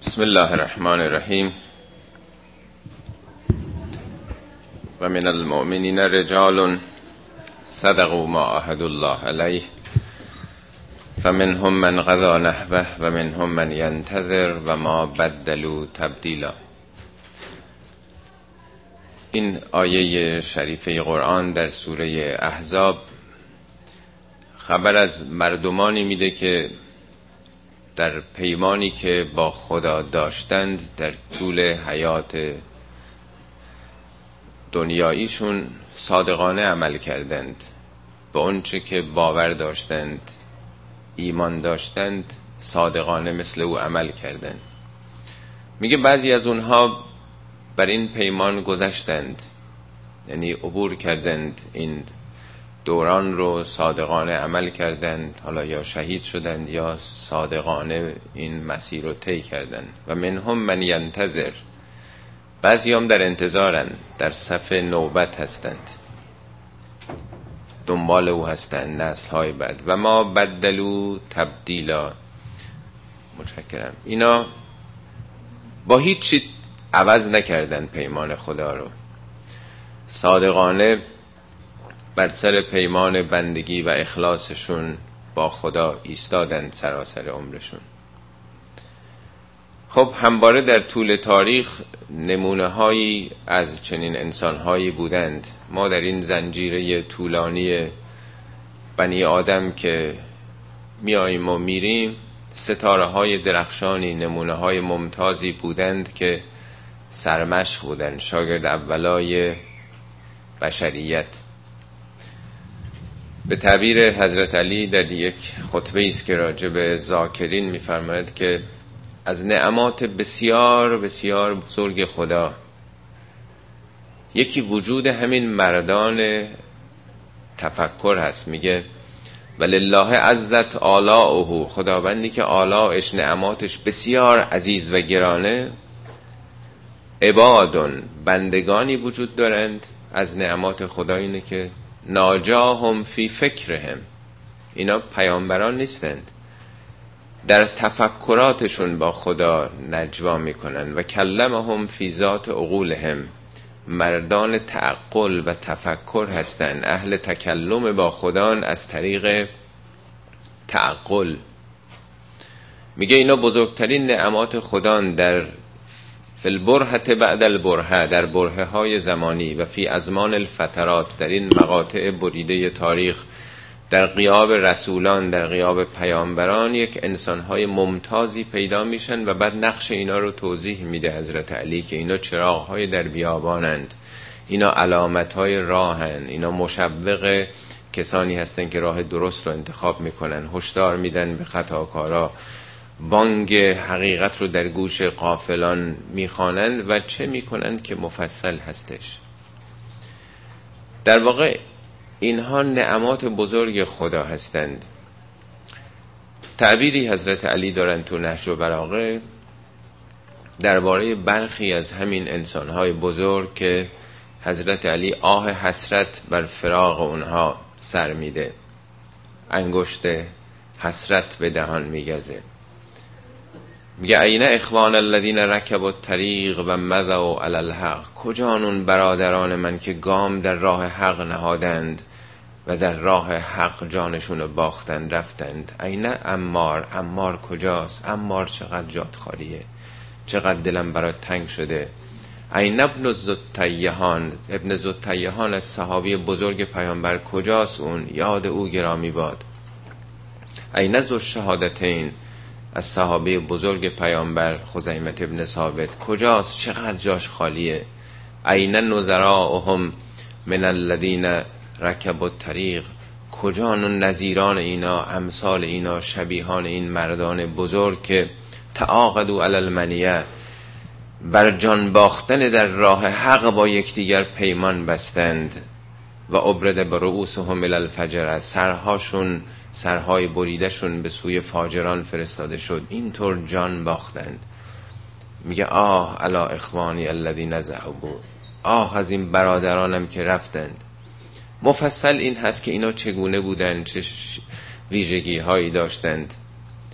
بسم الله الرحمن الرحیم. و من المؤمنین رجال صدقوا ما عاهدوا الله علیه فمنهم من قضی نحبه و منهم من ینتظر و ما بدلوا تبدیلا. این آیه شریفه قرآن در سوره احزاب خبر از مردمانی میده که در پیمانی که با خدا داشتند در طول حیات دنیاییشون صادقانه عمل کردند، به اونچه که باور داشتند، ایمان داشتند، صادقانه مثل او عمل کردند. میگه بعضی از اونها بر این پیمان گذشتند، یعنی عبور کردند، این دوران رو صادقانه عمل کردند، حالا یا شهید شدند یا صادقانه این مسیر رو طی کردند. و منهم من ینتظر، بعضی هم در انتظارن، در صف نوبت هستند، دنبال او هستند نسل های بعد. و ما بدلوا تبدیلا. متشکرم. اینا با هیچ چیز عوض نکردن پیمان خدا رو، صادقانه بر سر پیمان بندگی و اخلاصشون با خدا ایستادند سراسر عمرشون. خب همواره در طول تاریخ نمونه هایی از چنین انسان هایی بودند. ما در این زنجیره طولانی بنی آدم که میاییم و میریم، ستاره های درخشانی، نمونه های ممتازی بودند که سرمشق بودند، شاگرد اولای بشریت. به تعبیر حضرت علی در یک خطبه است که راجع به ذاکرین می‌فرماید که از نعمات بسیار بسیار بزرگ خدا یکی وجود همین مردان تفکر هست. میگه ولله عزت آلاؤه، خداوندی که آلاؤش، نعماتش بسیار عزیز و گرانه، عبادون، بندگانی وجود دارند. از نعمات خدا اینه که ناجاهم فی فکرهم، اینا پیامبران نیستند، در تفکراتشون با خدا نجوا میکنن. و کلمهم فی ذات عقولهم، مردان تعقل و تفکر هستند، اهل تکلم با خدا از طریق تعقل. میگه اینا بزرگترین نعمات خدا در فی البرهة بعد البرهة، در برهه های زمانی، و فی ازمان الفترات، در این مقاطع بریده تاریخ، در غیاب رسولان، در غیاب پیامبران، یک انسانهای ممتازی پیدا میشن و بعد نقش اینا رو توضیح میده حضرت علی که اینا چراغهای در بیابانند، اینا علامتهای راهن، اینا مشوق کسانی هستن که راه درست رو انتخاب میکنن، هشدار میدن به خطاکارا، بانگ حقیقت رو در گوش غافلان میخوانند و چه میکنند که مفصل هستش. در واقع اینها نعمات بزرگ خدا هستند. تعبیری حضرت علی دارن تو نهج البلاغه درباره برخی از همین انسانهای بزرگ که حضرت علی آه حسرت بر فراق اونها سر میده، انگشت حسرت به دهان میگزه. میگه این اخوان الذین رکبوا الطریق و مضوا علی الحق، کجا اون برادران من که گام در راه حق نهادند و در راه حق جانشون رو باختند رفتند. این عمار کجاست؟ عمار چقدر جات خالیه، چقدر دلم برات تنگ شده. این ابن الزتیهان، ابن زتیهان از صحابی بزرگ پیامبر کجاست؟ اون یاد او گرامی باد. این ذو الشهادتین، از صحابه بزرگ پیامبر خزیمة ابن ثابت کجاست؟ چقدر جاش خالیه. این نظراهم من الذین رکبوا الطریق، کجا اون نظیران اینا، امثال اینا، شبیهان این مردان بزرگ که تعاقدوا علی المنیه، بر جان باختن در راه حق با یکدیگر پیمان بستند. و ابرد برؤوسهم الی الفجر، از سرهای بریدشون به سوی فاجران فرستاده شد، اینطور جان باختند. میگه آه علی اخوانی الذین ذهبوا، آه از این برادرانم که رفتند. مفصل این هست که اینا چگونه بودند، چه ویژگی هایی داشتند.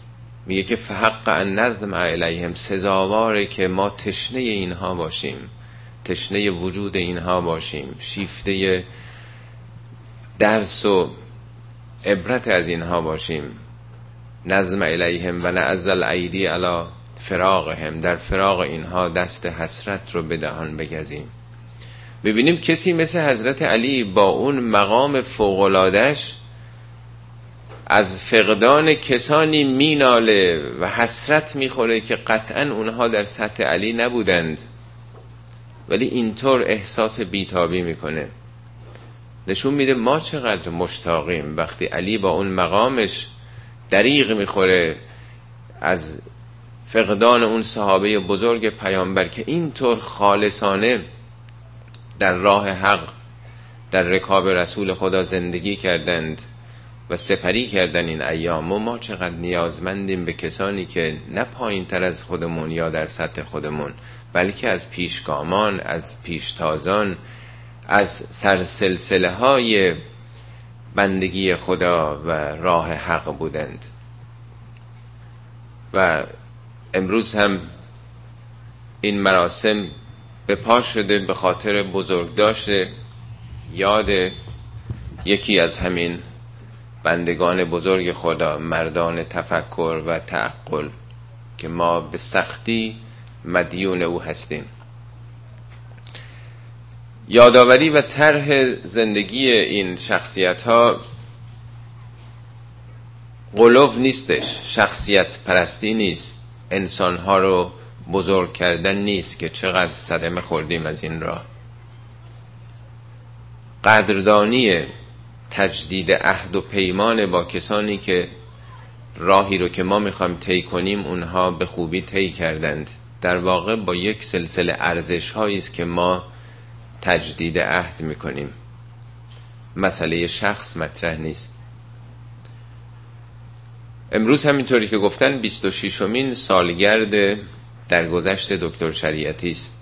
میگه که فحق ان نظم الیهم، سزاواره که ما تشنه اینها باشیم، تشنه وجود اینها باشیم، شیفته درس و عبرت از اینها باشیم. نظم الیهم و نعزل ایدی علی فراقهم، در فراق اینها دست حسرت رو به دهان بگزیم. ببینیم کسی مثل حضرت علی با اون مقام فوق‌العاده‌اش از فقدان کسانی میناله و حسرت میخوره که قطعا اونها در سطح علی نبودند، ولی اینطور احساس بیتابی میکنه. نشون میده ما چقدر مشتاقیم وقتی علی با اون مقامش دریغ میخوره از فقدان اون صحابه بزرگ پیامبر که اینطور خالصانه در راه حق در رکاب رسول خدا زندگی کردند و سپری کردن این ایام. و ما چقدر نیازمندیم به کسانی که نه پایین تر از خودمون یا در سطح خودمون، بلکه از پیشگامان، از پیشتازان، از سرسلسله های بندگی خدا و راه حق بودند. و امروز هم این مراسم به پا شده به خاطر بزرگداشت یاد یکی از همین بندگان بزرگ خدا، مردان تفکر و تعقل که ما به سختی مدیون او هستیم. یادآوری و طرح زندگی این شخصیت ها غلو نیستش، شخصیت پرستی نیست، انسان ها رو بزرگ کردن نیست که چقدر صدمه خوردیم از این راه. قدردانی تجدید عهد و پیمان با کسانی که راهی رو که ما میخوایم طی کنیم اونها به خوبی طی کردند. در واقع با یک سلسله ارزش هایی است که ما تجدید عهد میکنیم، مسئله شخص مطرح نیست. امروز همینطوری که گفتن 26مین سالگرد درگذشت دکتر شریعتی است.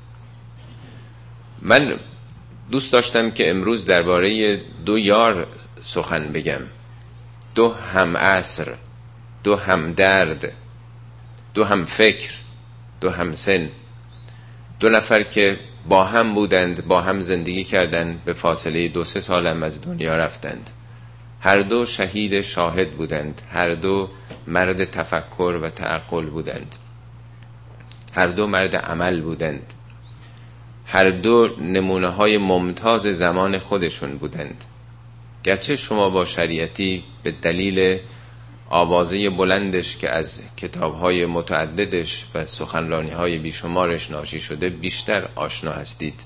من دوست داشتم که امروز درباره دو یار سخن بگم، دو هم عصر، دو هم درد، دو هم فکر، دو هم سن، دو نفر که با هم بودند، با هم زندگی کردند، به فاصله 2-3 سال هم از دنیا رفتند. هر دو شهید شاهد بودند، هر دو مرد تفکر و تعقل بودند، هر دو مرد عمل بودند، هر دو نمونه های ممتاز زمان خودشون بودند. گرچه شما با شریعتی به دلیل آوازه بلندش که از کتاب‌های متعددش و سخنرانی‌های بیشمارش ناشی شده بیشتر آشنا هستید،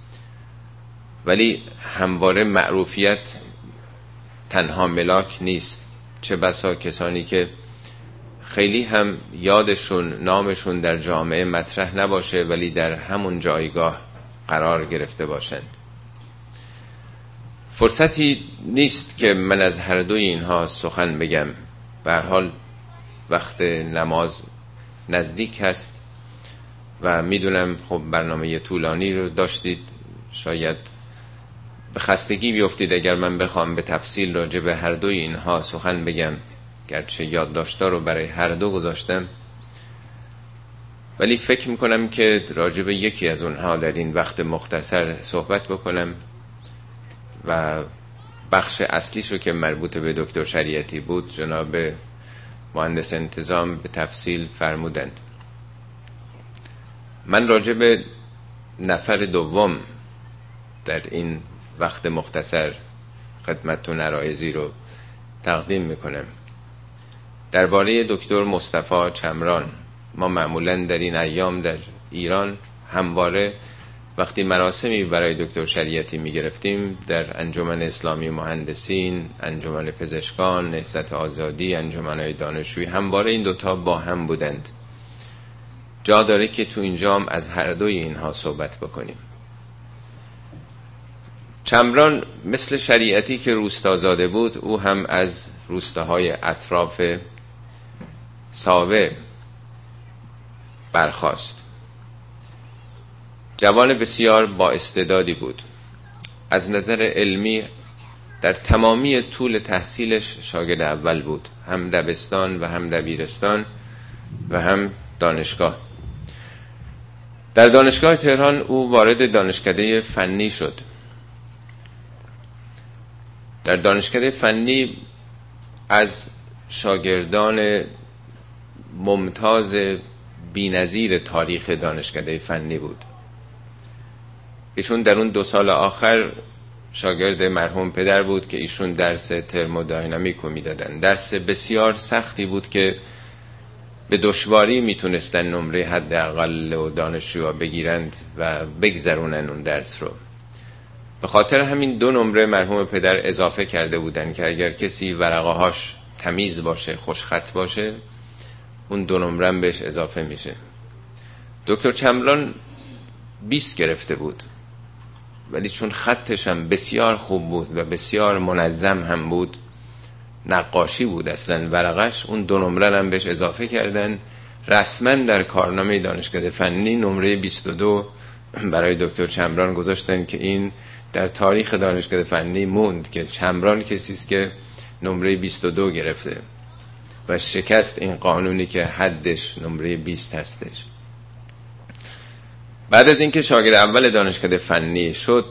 ولی همواره معروفیت تنها ملاک نیست. چه بسا کسانی که خیلی هم یادشون، نامشون در جامعه مطرح نباشه ولی در همون جایگاه قرار گرفته باشند. فرصتی نیست که من از هر دوی اینها سخن بگم. به هر حال وقت نماز نزدیک هست و میدونم خب برنامه طولانی رو داشتید، شاید به خستگی بیفتید اگر من بخوام به تفصیل راجع به هر دوی اینها سخن بگم، گرچه یادداشت‌ها رو برای هر دو گذاشتم، ولی فکر میکنم که راجع به یکی از اونها در این وقت مختصر صحبت بکنم و بخش اصلیش رو که مربوط به دکتر شریعتی بود جناب مهندس انتظام به تفصیل فرمودند. من راجع به نفر دوم در این وقت مختصر خدمتتون عرایضی رو تقدیم میکنم. درباره دکتر مصطفی چمران. ما معمولاً در این ایام در ایران همواره وقتی مراسمی برای دکتر شریعتی میگرفتیم در انجمن اسلامی مهندسین، انجمن پزشکان، نهضت آزادی، انجمن‌های دانشجویی، همواره این دوتا با هم بودند. جا داره که تو اینجا هم از هر دوی اینها صحبت بکنیم. چمران مثل شریعتی که روستازاده بود، او هم از روستاهای اطراف ساوه برخاست. جوان بسیار با استعدادی بود. از نظر علمی در تمامی طول تحصیلش شاگرد اول بود، هم دبستان و هم دبیرستان و هم دانشگاه. در دانشگاه تهران او وارد دانشکده فنی شد. در دانشکده فنی از شاگردان ممتاز بی‌نظیر تاریخ دانشکده فنی بود. ایشون در اون 2 سال آخر شاگرد مرحوم پدر بود که ایشون درس ترمودینامیک رو میدادن. درس بسیار سختی بود که به دشواری میتونستن نمره حداقل و دانشجوها بگیرند و بگذرونن اون درس رو. به خاطر همین 2 نمره مرحوم پدر اضافه کرده بودن که اگر کسی ورقه‌هاش تمیز باشه، خوشخط باشه، اون 2 نمره هم بهش اضافه میشه. دکتر چمران 20 گرفته بود، ولی چون خطش هم بسیار خوب بود و بسیار منظم هم بود، نقاشی بود اصلا ورقش، اون 2 نمره هم بهش اضافه کردن. رسما در کارنامه دانشکده فنی نمره 22 برای دکتر چمران گذاشتن که این در تاریخ دانشکده فنی موند که چمران کسی است که نمره 22 گرفته و شکست این قانونی که حدش نمره 20 هستش. بعد از اینکه شاگرد اول دانشکده فنی شد،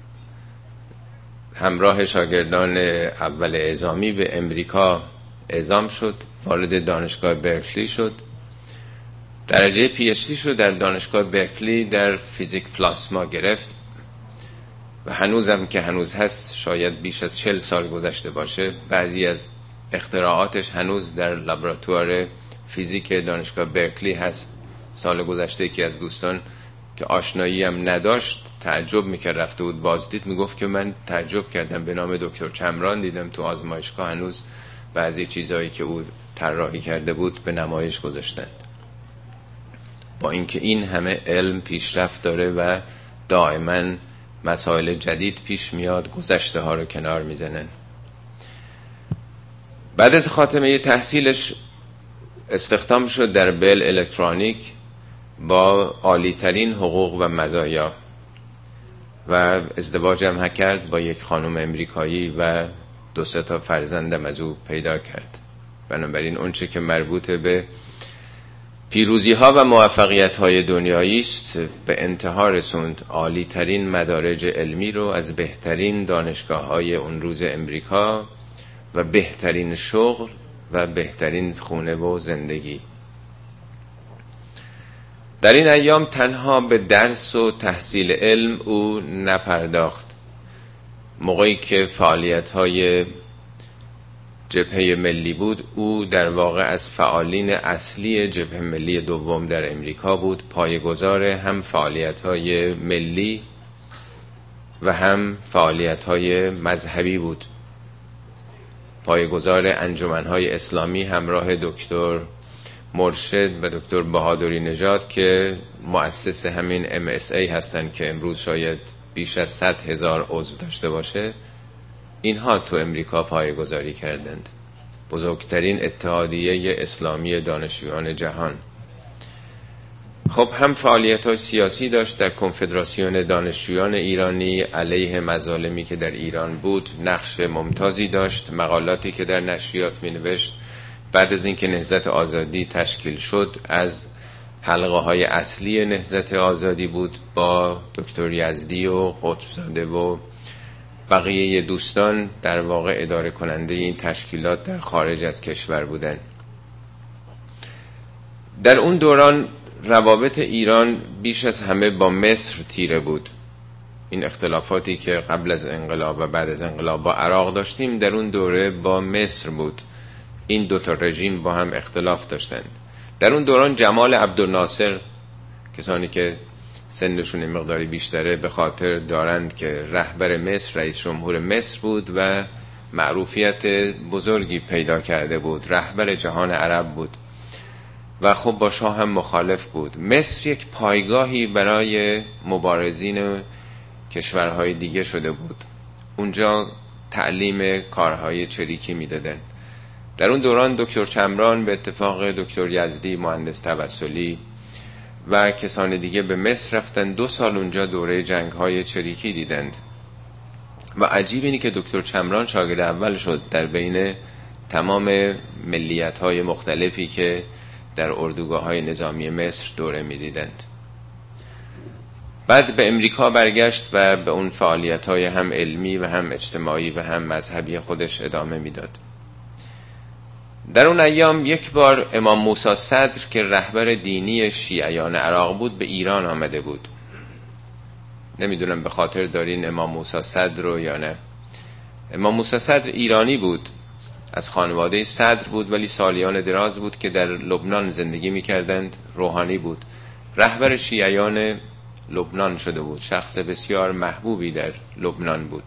همراه شاگردان اول اعزامی به امریکا اعزام شد، وارد دانشگاه برکلی شد. درجه پی اچ دی شد در دانشگاه برکلی در فیزیک پلاسما گرفت و هنوزم که هنوز هست، شاید بیش از 40 سال گذشته باشه، بعضی از اختراعاتش هنوز در لابراتوار فیزیک دانشگاه برکلی هست. سال گذشته یکی از دوستان که آشنایی هم نداشت تعجب میکرد، رفته بود بازدید، میگفت که من تعجب کردم به نام دکتر چمران دیدم تو آزمایشگاه هنوز بعضی چیزایی که او طراحی کرده بود به نمایش گذاشتن. با اینکه این همه علم پیشرفت داره و دائما مسائل جدید پیش میاد، گذشته ها رو کنار میزنن. بعد از خاتمه تحصیلش استخدام شد در بل الکترونیک با عالی ترین حقوق و مزایا و ازدواج هم کرد با یک خانم امریکایی و 2-3 تا فرزندم از او پیدا کرد. بنابراین اون چه که مربوط به پیروزی ها و موفقیت های دنیایی است به انتها رسوند. عالی ترین مدارج علمی رو از بهترین دانشگاه های اون روز امریکا و بهترین شغل و بهترین خونه و زندگی. در این ایام تنها به درس و تحصیل علم او نپرداخت. موقعی که فعالیت‌های جبهه ملی بود، او در واقع از فعالین اصلی جبهه ملی دوم در امریکا بود. پایه‌گذار هم فعالیت‌های ملی و هم فعالیت‌های مذهبی بود. پایه‌گذار انجمن‌های اسلامی همراه دکتر مرشد و دکتر بهادری نژاد که مؤسس همین MSA هستن که امروز شاید بیش از 100,000 عضو داشته باشه. اینها تو امریکا پایه‌گذاری کردند، بزرگترین اتحادیه اسلامی دانشجویان جهان. خب هم فعالیت‌های سیاسی داشت در کنفدراسیون دانشجویان ایرانی علیه مظالمی که در ایران بود، نقش ممتازی داشت. مقالاتی که در نشریات می‌نوشت بعد از اینکه نهضت آزادی تشکیل شد از حلقه‌های اصلی نهضت آزادی بود، با دکتر یزدی و قطب‌زاده و بقیه دوستان در واقع اداره کننده این تشکیلات در خارج از کشور بودند. در اون دوران روابط ایران بیش از همه با مصر تیره بود. این اختلافاتی که قبل از انقلاب و بعد از انقلاب با عراق داشتیم در اون دوره با مصر بود. این 2 تا رژیم با هم اختلاف داشتند. در اون دوران جمال عبدالناصر، کسانی که سنشون مقداری بیشتره به خاطر دارند که رهبر مصر، رئیس جمهور مصر بود و معروفیت بزرگی پیدا کرده بود، رهبر جهان عرب بود و خب با شاه هم مخالف بود. مصر یک پایگاهی برای مبارزین کشورهای دیگه شده بود. اونجا تعلیم کارهای چریکی میدادن. در اون دوران دکتر چمران به اتفاق دکتر یزدی، مهندس توسلی و کسان دیگه به مصر رفتن. 2 سال اونجا دوره جنگ‌های چریکی دیدند و عجیب اینه که دکتر چمران شاگرد اول شد در بین تمام ملیت‌های مختلفی که در اردوگاه‌های نظامی مصر دوره می‌دیدند. بعد به امریکا برگشت و به اون فعالیت‌های هم علمی و هم اجتماعی و هم مذهبی خودش ادامه میداد. در اون ایام یک بار امام موسی صدر که رهبر دینی شیعیان عراق بود به ایران آمده بود. نمیدونم به خاطر دارین امام موسی صدر رو یا نه. امام موسی صدر ایرانی بود، از خانواده صدر بود، ولی سالیان دراز بود که در لبنان زندگی میکردند. روحانی بود، رهبر شیعیان لبنان شده بود، شخص بسیار محبوبی در لبنان بود.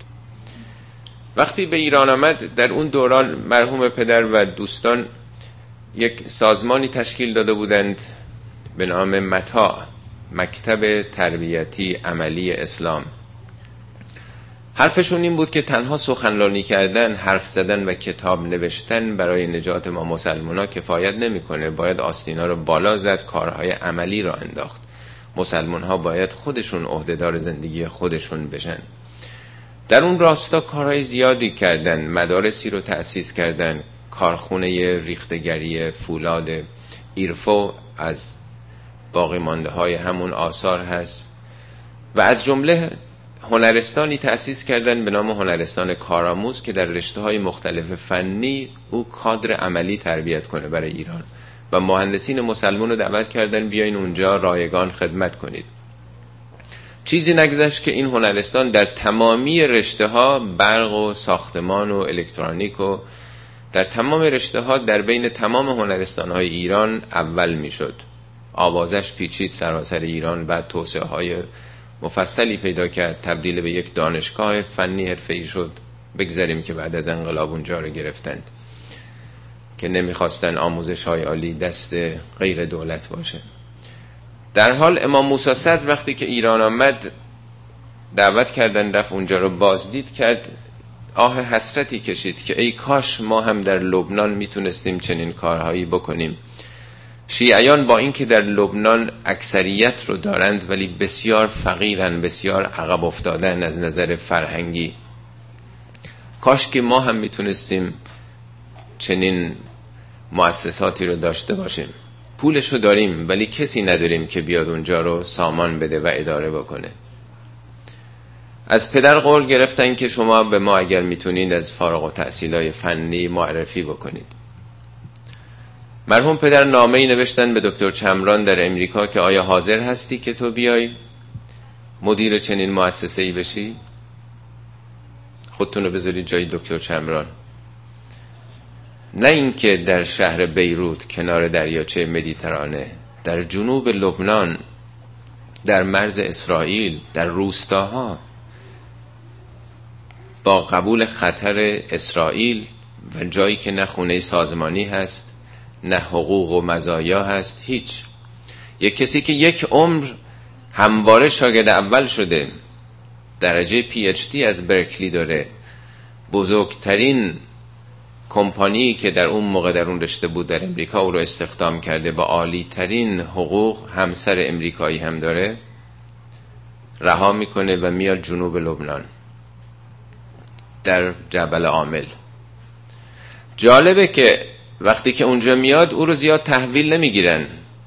وقتی به ایران آمد در اون دوران مرحوم پدر و دوستان یک سازمانی تشکیل داده بودند به نام متاع، مکتب تربیتی عملی اسلام. حرفشون این بود که تنها سخنرانی کردن، حرف زدن و کتاب نوشتن برای نجات ما مسلمان‌ها کفایت نمی‌کنه، باید آستینا رو بالا زد، کارهای عملی را انداخت. مسلمان‌ها باید خودشون عهدهدار زندگی خودشون بشن. در اون راستا کارهای زیادی کردن، مدارسی رو تأسیس کردن، کارخونه ریختگری فولاد ایرفو از باقی مانده های همون آثار هست و از جمله هنرستانی تأسیس کردن به نام هنرستان کارآموز که در رشته‌های مختلف فنی او کادر عملی تربیت کنه برای ایران و مهندسین مسلمان رو دعوت کردن بیاین اونجا رایگان خدمت کنید. چیزی نگذشت که این هنرستان در تمامی رشته‌ها، برق و ساختمان و الکترونیک و در تمام رشته‌ها در بین تمام هنرستان‌های ایران اول میشد. آوازش پیچید سراسر ایران، بعد توسعه‌های مفصلی پیدا کرد، تبدیل به یک دانشگاه فنی حرفه‌ای شد. بگذاریم که بعد از انقلاب اونجا رو گرفتند که نمیخواستن آموزش‌های عالی دست غیر دولت باشه. در حال امام موسی صدر وقتی که ایران آمد دعوت کردن، رفت اونجا رو بازدید کرد، آه حسرتی کشید که ای کاش ما هم در لبنان میتونستیم چنین کارهایی بکنیم. شیعیان با اینکه در لبنان اکثریت رو دارند ولی بسیار فقیرن، بسیار عقب افتادن از نظر فرهنگی. کاش که ما هم میتونستیم چنین مؤسساتی رو داشته باشیم. پولش رو داریم ولی کسی نداریم که بیاد اونجا رو سامان بده و اداره بکنه. از پدر قول گرفتن که شما به ما اگر میتونید از فارغ التحصیلای فنی معرفی بکنید. مرحوم پدر نامه‌ای نوشتن به دکتر چمران در امریکا که آیا حاضر هستی که تو بیای مدیر چنین مؤسسه‌ای بشی؟ خودتون رو بذارید جای دکتر چمران. نه اینکه در شهر بیروت کنار دریاچه مدیترانه، در جنوب لبنان، در مرز اسرائیل، در روستاها، با قبول خطر اسرائیل و جایی که نه خونه سازمانی هست، نه حقوق و مزایا هست، هیچ. یک کسی که یک عمر همواره شاگرد اول شده، درجه PhD از برکلی داره، بزرگترین کمپانی که در اون موقع در اون رشته بود در امریکا او رو استخدام کرده، با عالی ترین حقوق، همسر امریکایی هم داره، رها میکنه و میاد جنوب لبنان در جبل عامل. جالبه که وقتی که اونجا میاد او رو زیاد تحویل نمیگیرن.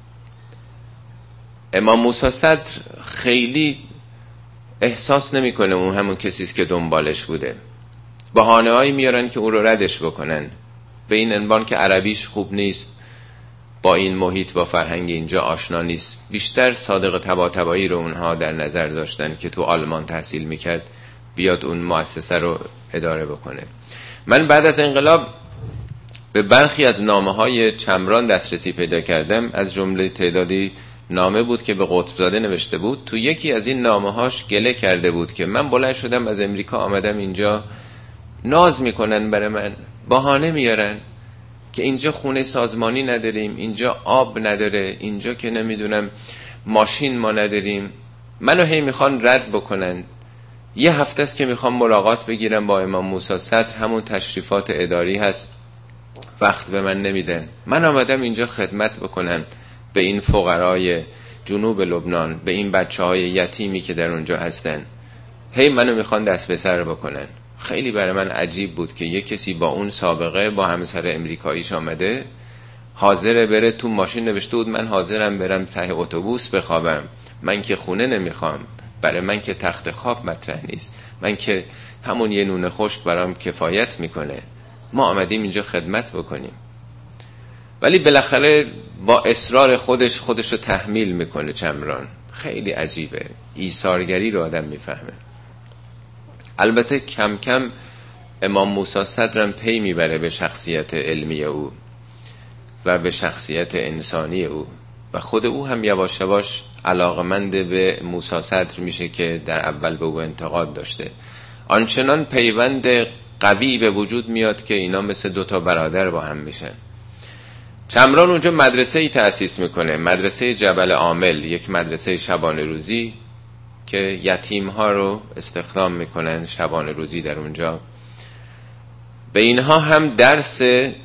امام موسی صدر خیلی احساس نمیکنه اون همون کسیست که دنبالش بوده. بهانه‌هایی میارن که او رو ردش بکنن، به این عنوان که عربیش خوب نیست، با این محیط با فرهنگ اینجا آشنا نیست. بیشتر صادق طباطبایی رو اونها در نظر داشتن که تو آلمان تحصیل میکرد بیاد اون مؤسسه رو اداره بکنه. من بعد از انقلاب به برخی از نامه‌های چمران دسترسی پیدا کردم، از جمله تعدادی نامه بود که به قطبزاده نوشته بود. تو یکی از این نامه‌هاش گله کرده بود که من بلند شدم از امریکا آمدم اینجا، ناز میکنن برای من، بهانه میارن که اینجا خونه سازمانی نداریم، اینجا آب نداره، اینجا که نمیدونم ماشین ما نداریم. منو هی میخوان رد بکنن. یه هفته است که میخوام ملاقات بگیرم با امام موسی صدر، همون تشریفات اداری هست، وقت به من نمیدن. من آمدم اینجا خدمت بکنم به این فقرای جنوب لبنان، به این بچهای یتیمی که در اونجا هستن. هی منو میخوان دست به سر بکنن. خیلی برای من عجیب بود که یک کسی با اون سابقه، با همسر امریکاییش آمده، حاضره بره تو ماشین، نوشته بود من حاضرم برم ته اتوبوس بخوابم، من که خونه نمیخوام، برای من که تخت خواب مطرح نیست، من که همون یه نون خشک برام کفایت میکنه، ما آمدیم اینجا خدمت بکنیم. ولی بالاخره با اصرار خودش رو تحمیل میکنه چمران. خیلی عجیبه، ایثارگری رو آدم میفهمه. البته کم کم امام موسی صدرم پی میبره به شخصیت علمی او و به شخصیت انسانی او و خود او هم یواش یواش علاقمند به موسی صدر میشه که در اول به او انتقاد داشته. آنچنان پیوند قوی به وجود میاد که اینا مثل دوتا برادر با هم میشن. چمران اونجا مدرسه ای تأسیس میکنه، مدرسه جبل عامل، یک مدرسه شبانه روزی که یتیم ها رو استخدام میکنن شبانه روزی در اونجا. به اینها هم درس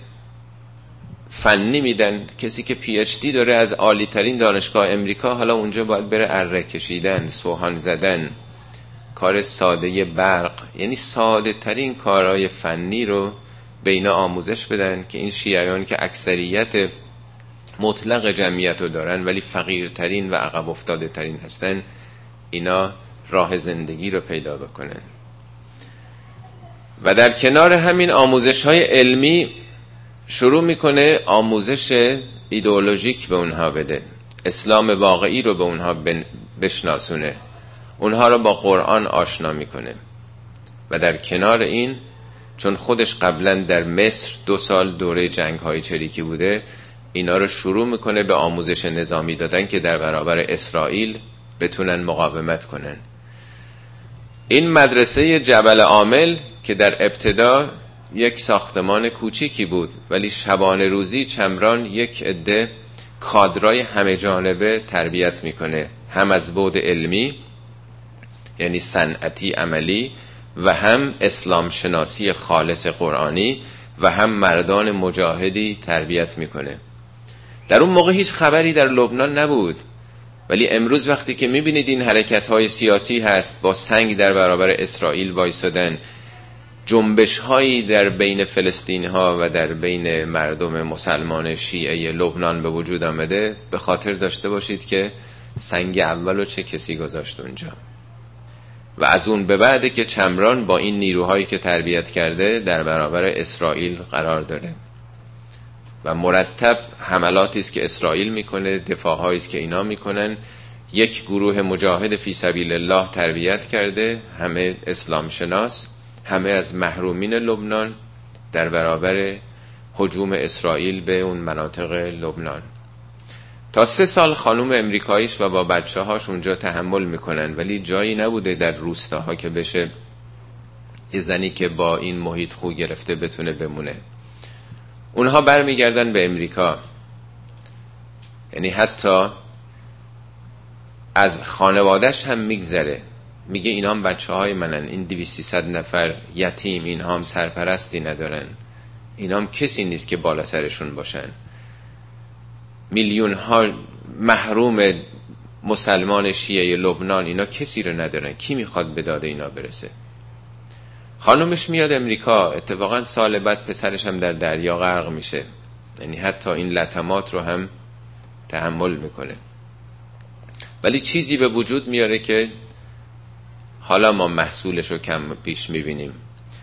فنی میدن. کسی که پی اچ دی داره از عالی ترین دانشگاه امریکا حالا اونجا باید بره اره کشیدن، سوهان زدن، کار ساده برق، یعنی ساده ترین کارهای فنی رو به اینا آموزش بدن که این شیعیان که اکثریت مطلق جمعیت رو دارن ولی فقیرترین و عقب افتاده ترین هستن، اینا راه زندگی رو پیدا بکنن. و در کنار همین آموزش های علمی شروع میکنه آموزش ایدئولوژیک به اونها بده، اسلام واقعی رو به اونها بشناسونه، اونها رو با قرآن آشنا میکنه. و در کنار این چون خودش قبلا در مصر 2 سال دوره جنگ های چریکی بوده، اینا رو شروع میکنه به آموزش نظامی دادن که در برابر اسرائیل بتونن مقاومت کنن. این مدرسه جبل عامل که در ابتدا یک ساختمان کوچیکی بود ولی شبانه روزی چمران یک عده کادرای همه جانبه تربیت میکنه، هم از بعد علمی یعنی صنعتی عملی و هم اسلام شناسی خالص قرآنی و هم مردان مجاهدی تربیت میکنه. در اون موقع هیچ خبری در لبنان نبود، ولی امروز وقتی که میبینید این حرکت‌های سیاسی هست، با سنگ در برابر اسرائیل وایسادن، جنبش‌هایی در بین فلسطینی‌ها و در بین مردم مسلمان شیعه لبنان به وجود آمده، به خاطر داشته باشید که سنگ اولو چه کسی گذاشت اونجا. و از اون به بعده که چمران با این نیروهایی که تربیت کرده در برابر اسرائیل قرار داره و مرتب حملاتی است که اسرائیل میکنه، دفاعهایی است که اینا میکنن. یک گروه مجاهد فی سبیل الله تربیت کرده، همه اسلام شناس، همه از محرومین لبنان در برابر هجوم اسرائیل به اون مناطق لبنان. تا 3 سال خانوم امریکاییش و با بچه هاش اونجا تحمل میکنن، ولی جایی نبوده در روستاها که بشه یه زنی که با این محیط خو گرفته بتونه بمونه. اونها برمیگردن به امریکا، یعنی حتی از خانوادهش هم میگذره، میگه اینا هم بچه های منن، این 200-300 نفر یتیم، اینها هم سرپرستی ندارن، اینا هم کسی نیست که بالا سرشون باشن، میلیون ها محروم مسلمان شیعه لبنان اینا کسی رو ندارن، کی میخواد به داد اینا برسه؟ خانومش میاد امریکا، اتفاقا سال بعد پسرش هم در دریا غرق میشه، یعنی حتی این لطمات رو هم تحمل میکنه. ولی چیزی به وجود میاره که حالا ما محصولش رو کم پیش میبینیم.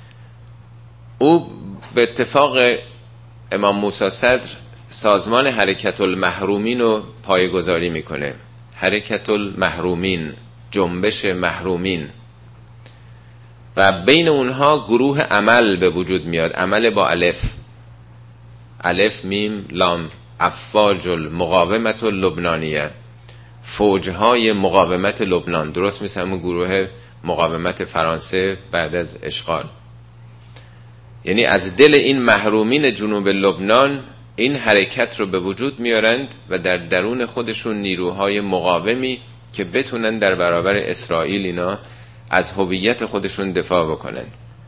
او به اتفاق امام موسی صدر سازمان حرکت المحرومین رو پایه‌گذاری میکنه. حرکت المحرومین، جنبش محرومین، و بین اونها گروه عمل به وجود میاد. عمل با الف، الف میم لام، افواج المقاومت اللبنانیه، فوجهای مقاومت لبنان، درست مثل همون گروه مقاومت فرانسه بعد از اشغال. یعنی از دل این محرومین جنوب لبنان این حرکت رو به وجود میارند و در درون خودشون نیروهای مقاومی که بتونن در برابر اسرائیل اینا از هویت خودشون دفاع بکنن.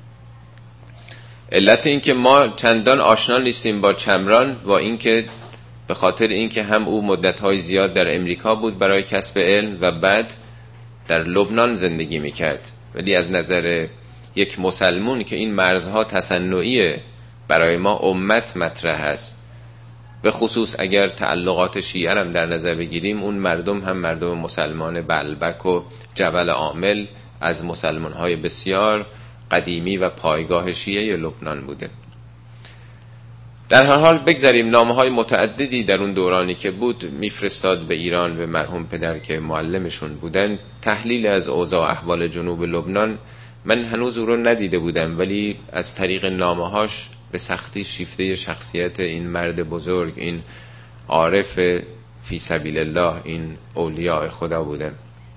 علت این که ما چندان آشنا نیستیم با چمران و این که به خاطر این که هم او مدت‌های زیاد در امریکا بود برای کسب علم و بعد در لبنان زندگی میکرد، ولی از نظر یک مسلمون که این مرزها تصنعیه، برای ما امت مطرح است به خصوص اگر تعلقات شیعه هم در نظر بگیریم، اون مردم هم مردم مسلمان بلبک و جبل عامل از مسلمان‌های بسیار قدیمی و پایگاه شیعه لبنان بوده. در هر حال بگذاریم، نامه‌های متعددی در اون دورانی که بود میفرستاد به ایران، به مرحوم پدر که معلمشون بودن، تحلیل از اوضاع و احوال جنوب لبنان. من هنوز او رو ندیده بودم، ولی از طریق نامه‌هاش به سختی شیفته شخصیت این مرد بزرگ، این عارف فی سبیل الله، این اولیاء خدا بودن.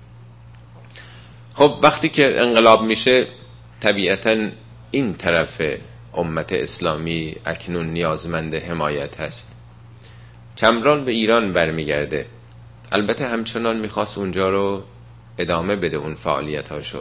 خب وقتی که انقلاب میشه، طبیعتاً این طرف امت اسلامی اکنون نیازمند حمایت هست. چمران به ایران برمیگرده، البته همچنان میخواست اونجا رو ادامه بده، اون فعالیتاشو.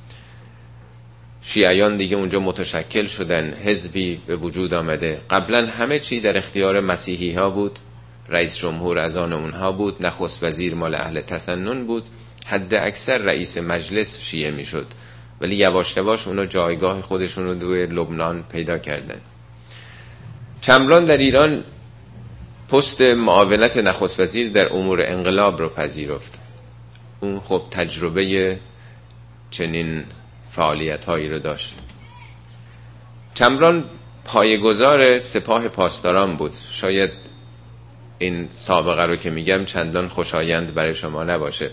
شیعیان دیگه اونجا متشکل شدن، حزبی به وجود آمده. قبلا همه چی در اختیار مسیحی ها بود، رئیس جمهور از آن اونها بود، نخست وزیر مال اهل تسنن بود، حد اکثر رئیس مجلس شیعه میشد، ولی یواش یواش اونا جایگاه خودشون رو توی لبنان پیدا کردن. چمران در ایران پست معاونت نخست وزیر در امور انقلاب رو پذیرفت. اون خب تجربه چنین فعالیت‌هایی رو داشت. چمران پایه‌گذار سپاه پاسداران بود. شاید این سابقه رو که میگم چندان خوشایند برای شما نباشه،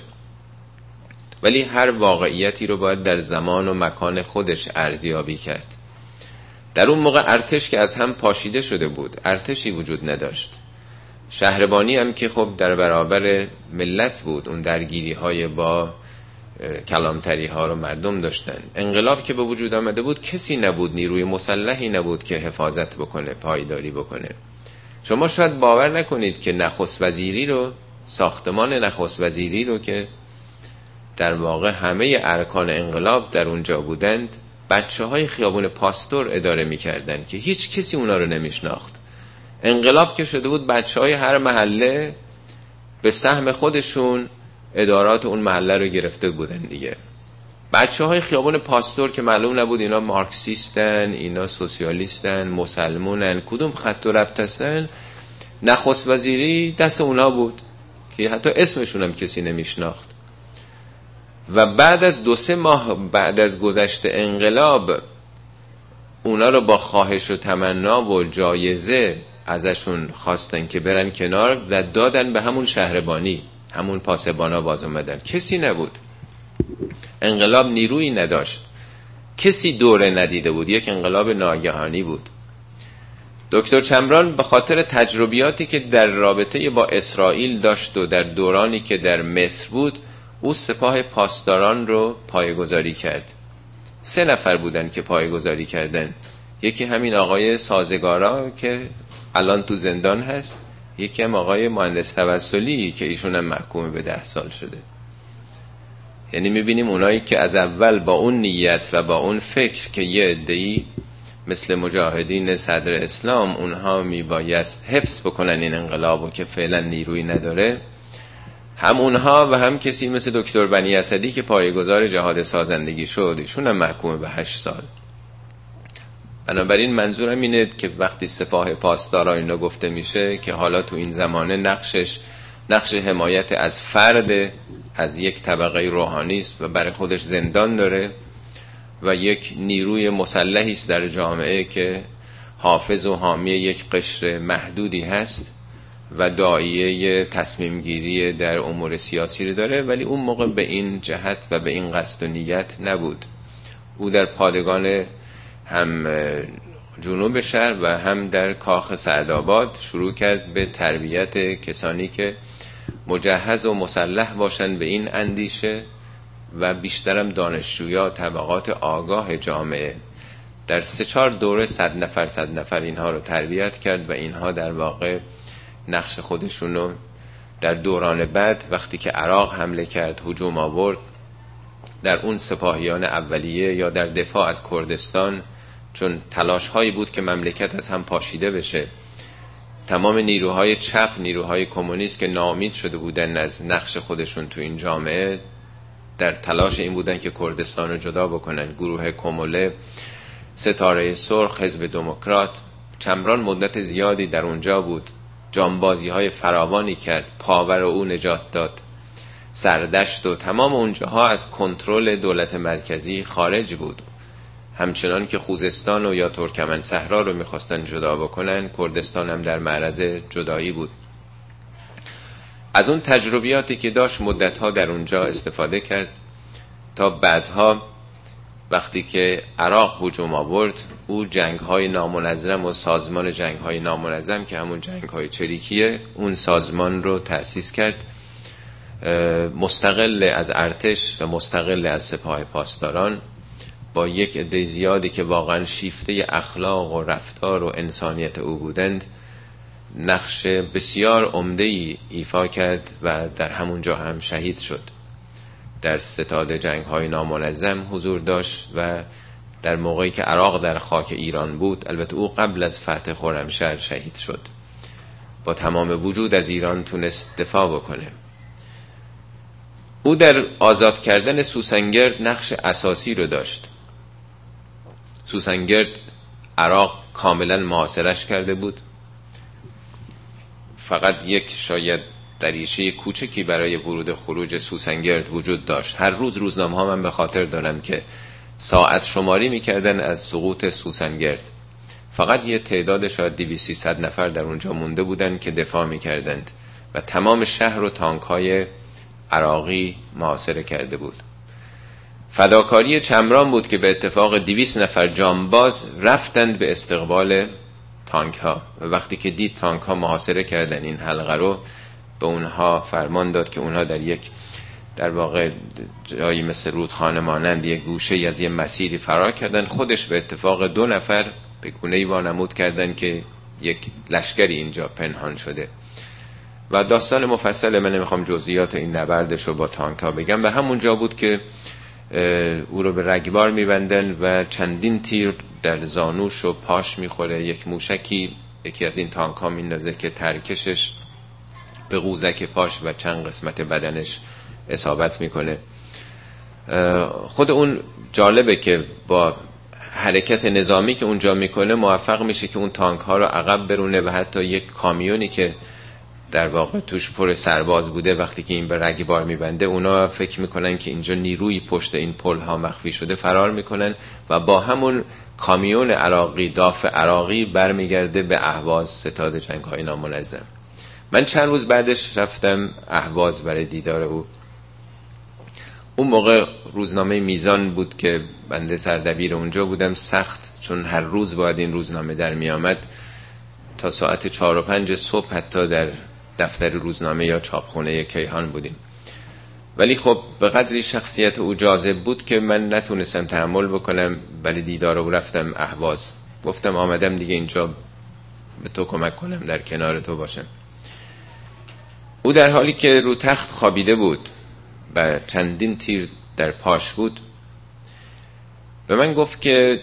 ولی هر واقعیتی رو باید در زمان و مکان خودش ارزیابی کرد. در اون موقع ارتش که از هم پاشیده شده بود، ارتشی وجود نداشت. شهربانی هم که خب در برابر ملت بود، اون درگیری های با کلامتری ها رو مردم داشتن. انقلاب که به وجود آمده بود، کسی نبود، نیروی مسلحی نبود که حفاظت بکنه، پایداری بکنه. شما شاید باور نکنید که نخست وزیری رو، ساختمان نخست وزیری رو که در واقع همه ارکان انقلاب در اونجا بودند، بچه های خیابون پاستور اداره میکردن که هیچ کسی اونا رو نمیشناخت. انقلاب که شده بود، بچه های هر محله به سهم خودشون ادارات اون محله رو گرفته بودن دیگه. بچه های خیابون پاستور که معلوم نبود اینا مارکسیستن، اینا سوسیالیستن، مسلمونن، کدوم خط و ربط هستن، نخست وزیری دست اونا بود که حتی اسمشون هم کسی نمیشناخت. و بعد از 2-3 ماه بعد از گذشت انقلاب، اونا رو با خواهش و تمنا و جایزه ازشون خواستن که برن کنار و دادن به همون شهربانی، همون پاسبانا باز اومدن. کسی نبود، انقلاب نیرویی نداشت، کسی دوره ندیده بود، یک انقلاب ناگهانی بود. دکتر چمران به خاطر تجربیاتی که در رابطه با اسرائیل داشت و در دورانی که در مصر بود، او سپاه پاسداران رو پایه‌گذاری کرد. 3 نفر بودن که پایه‌گذاری کردن. یکی همین آقای سازگارا که الان تو زندان هست، یکی هم آقای مهندس توسلی که ایشون هم محکوم به 10 سال شده. یعنی میبینیم اونایی که از اول با اون نیت و با اون فکر که یه عده‌ای مثل مجاهدین صدر اسلام اونها میبایست حفظ بکنن این انقلابو که فعلا نیروی نداره، هم اونها و هم کسی مثل دکتر بنی اسدی که پایه‌گذار جهاد سازندگی شد، ایشون هم محکوم به 8 سال. بنابراین منظورم اینه که وقتی سپاه پاسداران اینا گفته میشه که حالا تو این زمانه نقش حمایت از فرد، از یک طبقه روحانی است و برای خودش زندان داره و یک نیروی مسلحی است در جامعه که حافظ و حامی یک قشر محدودی هست و داعیه تصمیم گیری در امور سیاسی رو داره، ولی اون موقع به این جهت و به این قصد و نیت نبود. او در پادگان هم جنوب شهر و هم در کاخ سعدآباد شروع کرد به تربیت کسانی که مجهز و مسلح باشن به این اندیشه و بیشترم دانشجویا، طبقات آگاه جامعه. در 3-4 دوره 100 نفر اینها رو تربیت کرد و اینها در واقع نقش خودشونو در دوران بعد وقتی که عراق حمله کرد، هجوم آورد، در اون سپاهیان اولیه یا در دفاع از کردستان، چون تلاش هایی بود که مملکت از هم پاشیده بشه، تمام نیروهای چپ، نیروهای کمونیست که ناامید شده بودن از نقش خودشون تو این جامعه، در تلاش این بودن که کردستان رو جدا بکنن. گروه کموله، ستاره سرخ، حزب دموکرات. چمران مدت زیادی در اونجا بود جانبازی های فراوانی کرد، پاور او نجات داد، سردشت و تمام اونجاها از کنترل دولت مرکزی خارج بود. همچنان که خوزستان و یا ترکمن صحرا رو میخواستن جدا بکنن، کردستان هم در معرض جدایی بود. از اون تجربیاتی که داشت مدتها در اونجا استفاده کرد تا بعدها وقتی که عراق هجوم آورد، او جنگ‌های نامنظم و سازمان جنگ‌های نامنظم که همون جنگ‌های چریکیه، اون سازمان رو تأسیس کرد، مستقل از ارتش و مستقل از سپاه پاسداران، با یک عده زیادی که واقعا شیفته اخلاق و رفتار و انسانیت او بودند، نقش بسیار عمده‌ای ایفا کرد و در همونجا هم شهید شد. در ستاد جنگ‌های نامنظم حضور داشت و در موقعی که عراق در خاک ایران بود، البته او قبل از فتح خرمشهر شهید شد، با تمام وجود از ایران تونست دفاع بکنه. او در آزاد کردن سوسنگرد نقش اساسی رو داشت. سوسنگرد عراق کاملا محاصرش کرده بود، فقط یک شاید دریچه کوچکی برای ورود و خروج سوسنگرد وجود داشت. هر روز روزنامه ها من به خاطر دارم که ساعت شماری میکردن از سقوط سوسنگرد. فقط یه تعداد شاید 200-300 نفر در اونجا مونده بودن که دفاع میکردند و تمام شهر رو تانک‌های عراقی محاصره کرده بود. فداکاری چمران بود که به اتفاق 200 نفر جانباز رفتند به استقبال تانک ها و وقتی که دید تانک ها محاصره کردن این حلقه رو، به اونها فرمان داد که اونها در واقع جایی مثل رودخانه مانند یک گوشه از یه مسیری فرار کردن. خودش به اتفاق 2 نفر به گونه‌ای وانمود کردن که یک لشکری اینجا پنهان شده و داستان مفصل، من نمیخوام جزئیات این نبردش رو با تانک ها بگم. و همونجا بود که او رو به رگبار میبندن و چندین تیر در زانوش و پاش میخوره. یک موشکی یکی از این تانک ها میندازه که ترکشش به قوزک پاش و چند قسمت بدنش اصابت میکنه. خود اون جالبه که با حرکت نظامی که اونجا میکنه موفق میشه که اون تانک ها رو عقب برونه و حتی یک کامیونی که در واقع توش پر سرباز بوده، وقتی که این به رگبار میبنده اونا فکر میکنن که اینجا نیروی پشت این پل ها مخفی شده، فرار میکنن و با همون کامیون عراقی، داف عراقی برمیگرده به اهواز، ستاد جنگ های نامنظم. من چند روز بعدش رفتم اهواز برای دیدار او. اون موقع روزنامه میزان بود که بنده سردبیر اونجا بودم. سخت، چون هر روز باید این روزنامه در میامد. تا ساعت 4 و 5 صبح حتی در دفتر روزنامه یا چاپخونه کیهان بودیم. ولی خب به قدری شخصیت او جاذب بود که من نتونستم تحمل بکنم، ولی دیدار او رفتم اهواز. گفتم آمدم دیگه اینجا به تو کمک کنم، در کنار تو باشم. او در حالی که رو تخت خوابیده بود و چندین تیر در پاش بود به من گفت که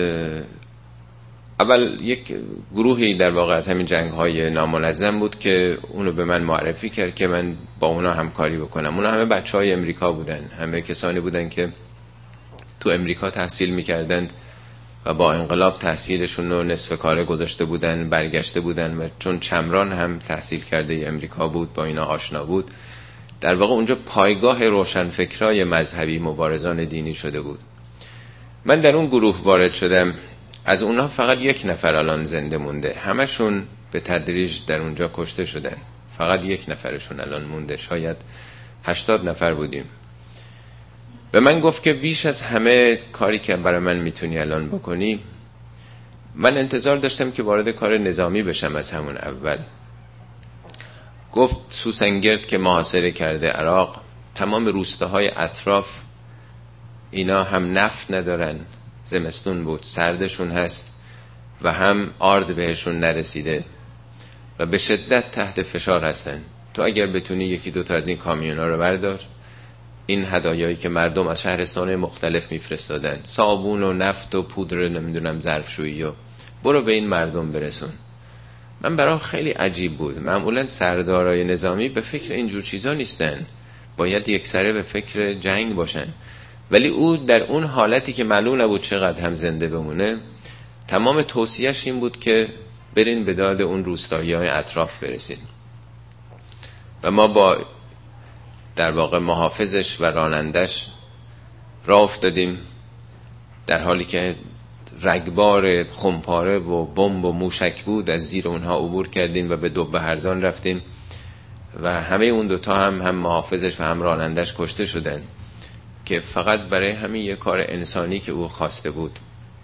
اول یک گروهی در واقع از همین جنگ‌های نامنظم بود که اونو به من معرفی کرد که من با اونا همکاری بکنم. اونا همه بچه‌های امریکا بودن، همه کسانی بودن که تو امریکا تحصیل می‌کردند و با انقلاب تحصیلشون رو نصف کاره گذاشته بودن، برگشته بودن و چون چمران هم تحصیل کرده امریکا بود، با اینا آشنا بود. در واقع اونجا پایگاه روشنفکرای مذهبی، مبارزان دینی شده بود. من در اون گروه وارد شدم. از اونها فقط 1 نفر الان زنده مونده، همشون به تدریج در اونجا کشته شدن. فقط 1 نفرشون الان مونده، شاید 80 نفر بودیم. به من گفت که بیش از همه کاری که برای من میتونی الان بکنی، من انتظار داشتم که وارد کار نظامی بشم از همون اول. گفت سوسنگرد که محاصره کرده عراق، تمام روستاهای اطراف اینا هم نفت ندارن، زمستون بود، سردشون هست و هم آرد بهشون نرسیده و به شدت تحت فشار هستن. تو اگر بتونی 1-2 تا از این کامیونا رو بردار، این هدایایی که مردم از شهرستان مختلف میفرستادن، صابون و نفت و پودر، نمیدونم ظرفشویی، و برو به این مردم برسون. من برام خیلی عجیب بود. معمولا سردارای نظامی به فکر اینجور چیزا نیستن، باید یکسره به فکر جنگ باشن. ولی او در اون حالتی که معلوم نبود چقدر هم زنده بمونه، تمام توصیهش این بود که برین به داد اون روستایی‌های اطراف برسین. و ما با در واقع محافظش و رانندش راه افتادیم، در حالی که رگبار خمپاره و بمب و موشک بود. از زیر اونها عبور کردیم و به دوبهردان رفتیم و همه اون دوتا هم محافظش و هم رانندش کشته شدن که فقط برای همین یه کار انسانی که او خواسته بود.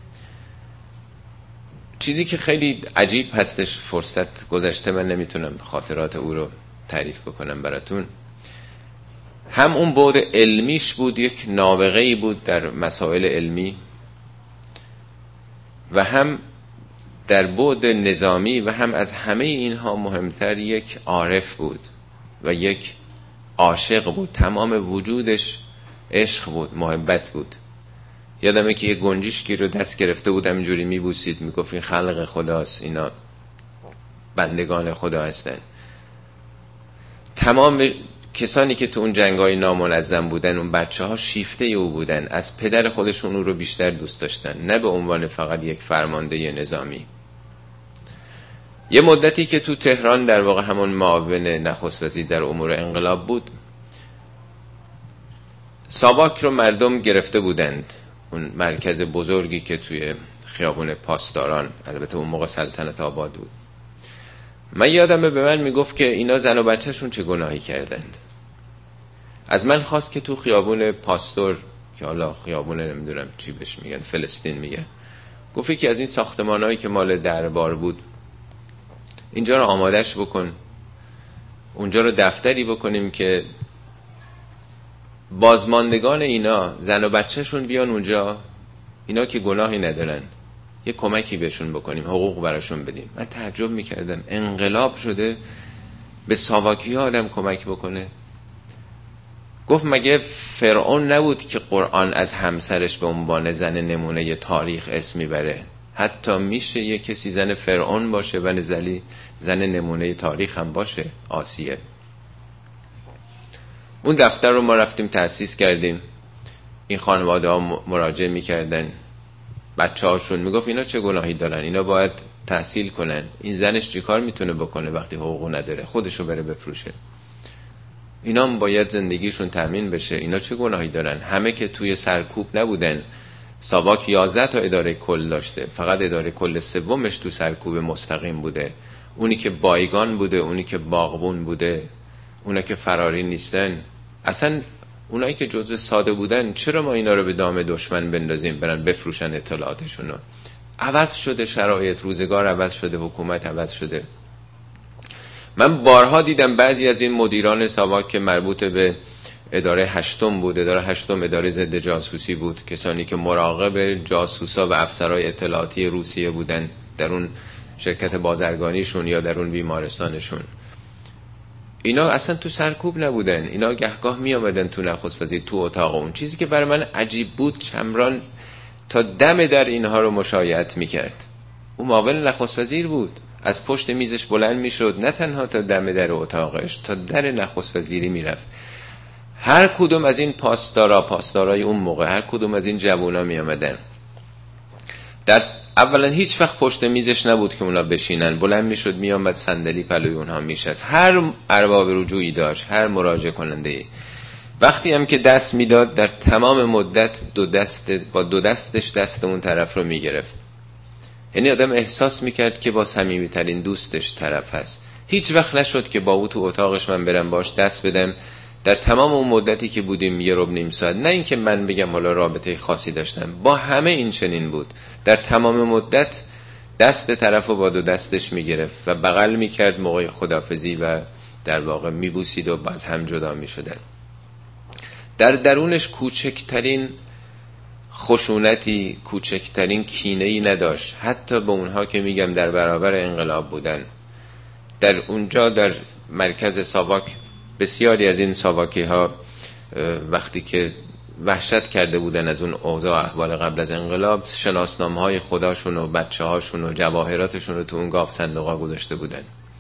چیزی که خیلی عجیب هستش، فرصت گذشته من نمیتونم خاطرات او رو تعریف بکنم براتون. هم اون بعد علمیش بود، یک نابغه‌ای بود در مسائل علمی، و هم در بعد نظامی و هم از همه اینها مهمتر یک عارف بود و یک عاشق بود. تمام وجودش عشق بود، محبت بود. یادمه که یه گنجشکی رو دست گرفته بود، همینجوری میبوسید، میگفت این خلق خداست، اینا بندگان خدا هستن. تمام کسانی که تو اون جنگای نامنظم بودن، اون بچه ها شیفته او بودن، از پدر خودشون او رو بیشتر دوست داشتن، نه به عنوان فقط یک فرمانده نظامی. یه مدتی که تو تهران در واقع همون معاون نخست وزیر در امور انقلاب بود، ساواک رو مردم گرفته بودند، اون مرکز بزرگی که توی خیابون پاسداران، البته اون موقع سلطنت آباد بود. من یادمه به من میگفت که اینا زن و بچهشون چه گناهی کردند. از من خواست که تو خیابون پاستور، که حالا خیابون نمیدونم چی بهش میگن، فلسطین میگن، گفت که از این ساختمانایی که مال دربار بود اینجا رو آمادش بکن، اونجا رو دفتری بکنیم که بازماندگان اینا زن و بچهشون بیان اونجا، اینا که گناهی ندارن، یه کمکی بهشون بکنیم، حقوق براشون بدیم. من تعجب میکردم، انقلاب شده به ساواکی ها آدم کمک بکنه؟ گفت مگه فرعون نبود که قرآن از همسرش به عنوان زن نمونه تاریخ اسم میبره؟ حتی میشه یه کسی زن فرعون باشه و زن نمونه تاریخ هم باشه، آسیه. اون دفتر رو ما رفتیم تأسیس کردیم، این خانواده ها مراجعه میکردن، بچه هاشون میگفت اینا چه گناهی دارن، اینا باید تحصیل کنن، این زنش چی کار میتونه بکنه وقتی حقوقو نداره، خودشو بره بفروشه، اینا هم باید زندگیشون تامین بشه، اینا چه گناهی دارن. همه که توی سرکوب نبودن. ساواک 11 تا اداره کل داشته، فقط اداره کل سومش تو سرکوب مستقیم بوده. اونی که بایگان بوده، اونی که باغبون بوده، اونا که فراری نیستن. اصلا اونایی که جزء ساده بودن، چرا ما اینا رو به دام دشمن بندازیم برن بفروشن اطلاعاتشون رو؟ عوض شده شرایط، روزگار عوض شده، حکومت عوض شده. من بارها دیدم بعضی از این مدیران ساواک که مربوط به اداره هشتم بود، اداره هشتم اداره ضد جاسوسی بود، کسانی که مراقب جاسوسا و افسرهای اطلاعاتی روسیه بودن در اون شرکت بازرگانیشون یا در اون بیمارستانشون، اینا اصلا تو سرکوب نبودن. اینا گهگاه می آمدن تو نخست وزیر تو اتاق. اون چیزی که برای من عجیب بود، چمران تا دم در اینها رو مشایعت میکرد. اون معاون نخست وزیر بود، از پشت میزش بلند میشد، نه تنها تا دم در اتاقش، تا در نخست وزیری میرفت. هر کدوم از این پاسدارای اون موقع، هر کدوم از این جوونا می آمدن، در اولا هیچ وقت پشت میزش نبود که اونا بشینن، بلند میشد میامد صندلی پلوی اونها میشست. هر ارباب رجوعی داشت، هر مراجعه کننده، وقتی هم که دست میداد در تمام مدت با دو دستش دست اون طرف رو میگرفت. یعنی آدم احساس میکرد که با صمیمیترین دوستش طرف هست. هیچ وقت نشد که با او تو اتاقش من برم باش دست بدم در تمام اون مدتی که بودیم، یه ربع نیم ساعت. نه اینکه من بگم حالا رابطه خاصی داشتم، با همه این چنین بود. در تمام مدت دست طرفو با دو دستش میگرفت و بغل میکرد موقع خداحافظی و در واقع میبوسید و باز هم جدا میشدن. در درونش کوچکترین خشونتی، کوچکترین کینه‌ای نداشت، حتی به اونها که میگم در برابر انقلاب بودن. در اونجا در مرکز ساواک بسیاری از این ساواکی ها وقتی که وحشت کرده بودن از اون اوضاع احوال قبل از انقلاب، شناسنامه های خداشون و بچه هاشون و جواهراتشون رو تو اون گاف صندوقا گذاشته بودن.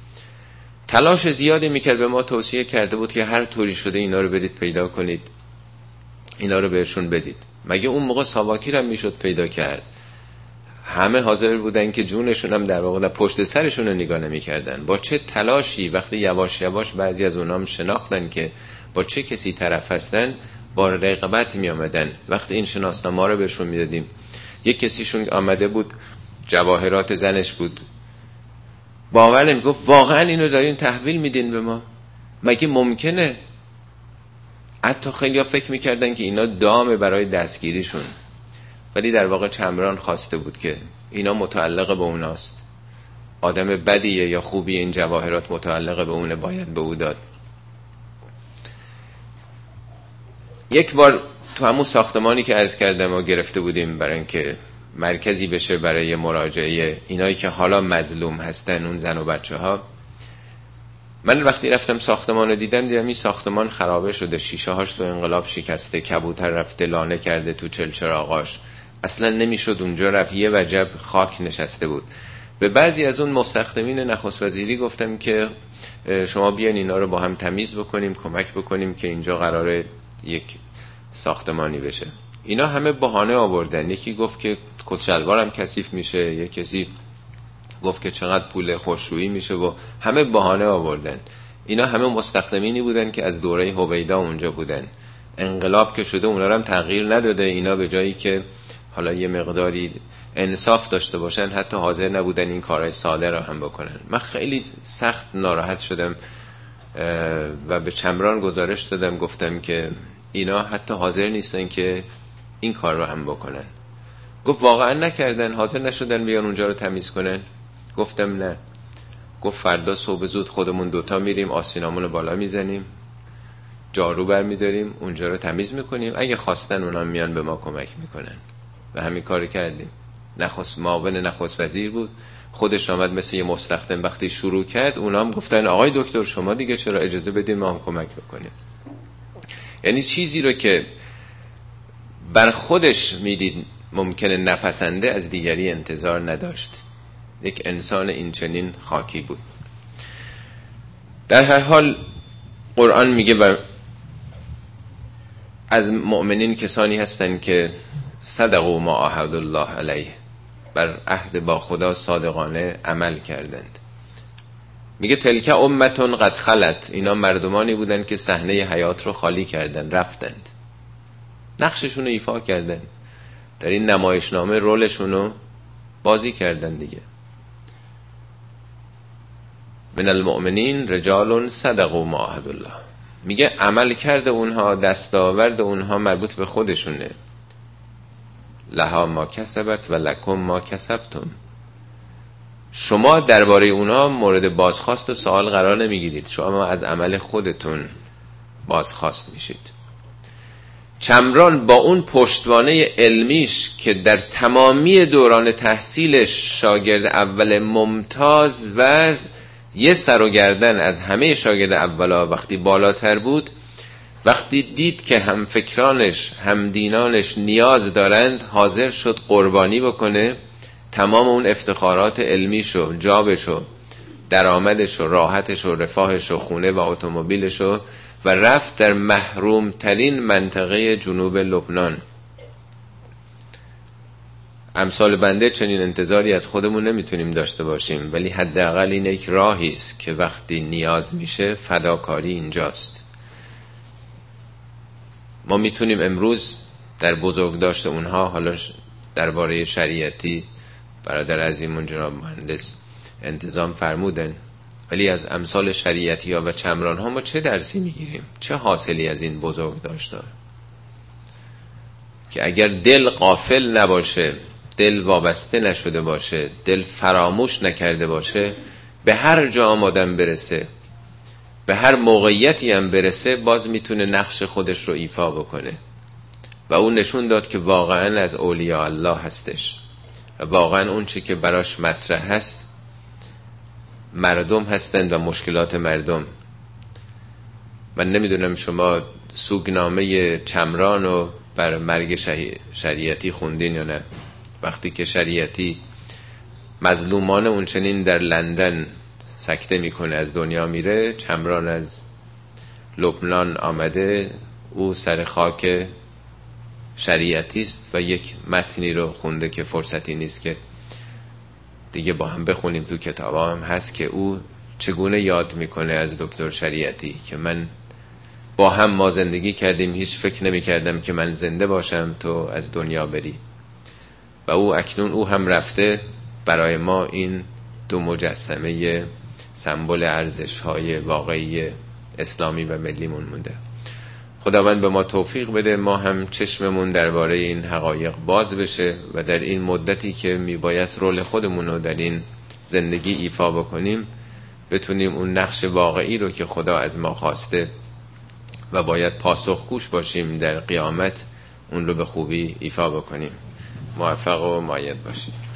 تلاش زیادی میکرد، به ما توصیه کرده بود که هر طوری شده اینا رو برید پیدا کنید، اینا رو بهشون بدید. مگه اون موقع ساواکی رو میشد پیدا کرد؟ همه حاضر بودن که جونشون هم در واقع پشت سرشون رو نگاه نمی‌کردن. با چه تلاشی وقتی یواش یواش بعضی از اونام شناختن که با چه کسی طرف هستن، با رقابت می آمدن. وقتی این شناسنامه رو بهشون میدادیم، یک کسیشون آمده بود جواهرات زنش بود، باور نمی‌گفت واقعا اینو دارین تحویل میدین به ما؟ مگه ممکنه؟ حتی خیلی ها فکر میکردن که اینا دامه برای دستگیریشون، ولی در واقع چمران خواسته بود که اینا متعلق به اوناست. آدم بدیه یا خوبیه این جواهرات متعلق به اونه، باید به او داد. یک بار تو همون ساختمانی که عرض کردم و گرفته بودیم برای اینکه مرکزی بشه برای مراجعه اینایی که حالا مظلوم هستن، اون زن و بچه ها، من وقتی رفتم ساختمان رو دیدم این ساختمان خرابه شده، شیشه هاش تو انقلاب شکسته، کبوتر رفته لانه کرده تو چلچراغاش، اصلا نمیشد اونجا رفت، یه وجب خاک نشسته بود. به بعضی از اون مستخدمین نخست وزیری گفتم که شما بیان اینا رو با هم تمیز بکنیم، کمک بکنیم که اینجا قراره یک ساختمانی بشه. اینا همه بهانه آوردن. یکی گفت که کت شلوارم کثیف میشه، یک کسی گفت که چقدر پول خوشرویی میشه و همه بهانه آوردن. اینا همه مستخدمینی بودن که از دوره هویدا اونجا بودن. انقلاب که شده اونا رو هم تغییر نداده. اینا به جایی که حالا یه مقداری انصاف داشته باشن حتی حاضر نبودن این کارهای ساده رو هم بکنن. من خیلی سخت ناراحت شدم و به چمران گزارش دادم، گفتم که اینا حتی حاضر نیستن که این کار رو هم بکنن. گفت واقعا نکردن، حاضر نشدن بیان اونجا رو تمیز کنن؟ گفتم نه. گفت فردا صبح زود خودمون دوتا میریم آسینامون رو بالا میزنیم، جارو بر میداریم، اونجا رو تمیز میکنیم، اگه خواستن اونا میان به ما کمک میکنن. و همین کار کردیم. معاون نخست وزیر بود، خودش آمد مثل یه مستخدم وقتی شروع کرد، اونا هم گفتن آقای دکتر شما دیگه چرا اجازه بدین ما هم کمک بکنیم. یعنی چیزی رو که بر خودش میدید ممکنه نپسنده از دیگری انتظار نداشت. یک انسان این چنین خاکی بود. در هر حال قرآن میگه از مؤمنین کسانی هستن که صدقوا ما عاهدوا الله علیه، بر عهد با خدا صادقانه عمل کردند. میگه تلک امتون قد خلت، اینا مردمانی بودن که صحنه حیات رو خالی کردن، رفتند، نقششون رو ایفا کردن، در این نمایشنامه رولشون رو بازی کردن دیگه. من المؤمنین رجال صدقوا ما عاهدوا الله. میگه عمل کرده اونها، دستاورد اونها مربوط به خودشونه. لها ما کسبت و لکم ما کسبتم. شما درباره اونها مورد بازخواست و سوال قرار نمیگیرید، شما از عمل خودتون بازخواست میشید. چمران با اون پشتوانه علمیش که در تمامی دوران تحصیلش شاگرد اول ممتاز و یه سر و گردن از همه شاگرد اولا وقتی بالاتر بود، وقتی دید که هم فکرانش هم دینانش نیاز دارند، حاضر شد قربانی بکنه تمام اون افتخارات علمیشو، جابشو، درآمدشو، راحتشو، رفاهشو، خونه و اتومبیلشو و رفت در محروم ترین منطقه جنوب لبنان. امثال بنده چنین انتظاری از خودمون نمیتونیم داشته باشیم، ولی حداقل این یک راهی است که وقتی نیاز میشه فداکاری اینجاست. ما میتونیم امروز در بزرگداشت اونها، حالا درباره شریعتی برادر عزیمون جناب مهندس انتظام فرمودن، ولی از امثال شریعتی ها و چمران ها ما چه درسی میگیریم؟ چه حاصلی از این بزرگداشت داره؟ که اگر دل غافل نباشه، دل وابسته نشده باشه، دل فراموش نکرده باشه، به هر جا آمادن برسه، به هر موقعیتی هم برسه، باز میتونه نقش خودش رو ایفا بکنه. و اون نشون داد که واقعا از اولیاء الله هستش و واقعا اون چی که براش مطرح هست مردم هستند و مشکلات مردم. من نمیدونم شما سوگنامه چمران رو بر مرگ شریعتی خوندین یا نه. وقتی که شریعتی مظلومان اون چنین در لندن سکته میکنه، از دنیا میره، چمران از لبنان آمده، او سر خاک شریعتی است و یک متنی رو خونده که فرصتی نیست که دیگه با هم بخونیم، تو کتابا هم هست که او چگونه یاد میکنه از دکتر شریعتی که من با هم ما زندگی کردیم، هیچ فکر نمی کردم که من زنده باشم تو از دنیا بری، و او اکنون او هم رفته، برای ما این دو مجسمه سمبل ارزش‌های واقعی اسلامی و ملیمون مونده. خداوند به ما توفیق بده ما هم چشممون درباره این حقایق باز بشه و در این مدتی که میبایست رول خودمون رو در این زندگی ایفا بکنیم بتونیم اون نقش واقعی رو که خدا از ما خواسته و باید پاسخگوش باشیم در قیامت اون رو به خوبی ایفا بکنیم. موفق و مؤید باشیم.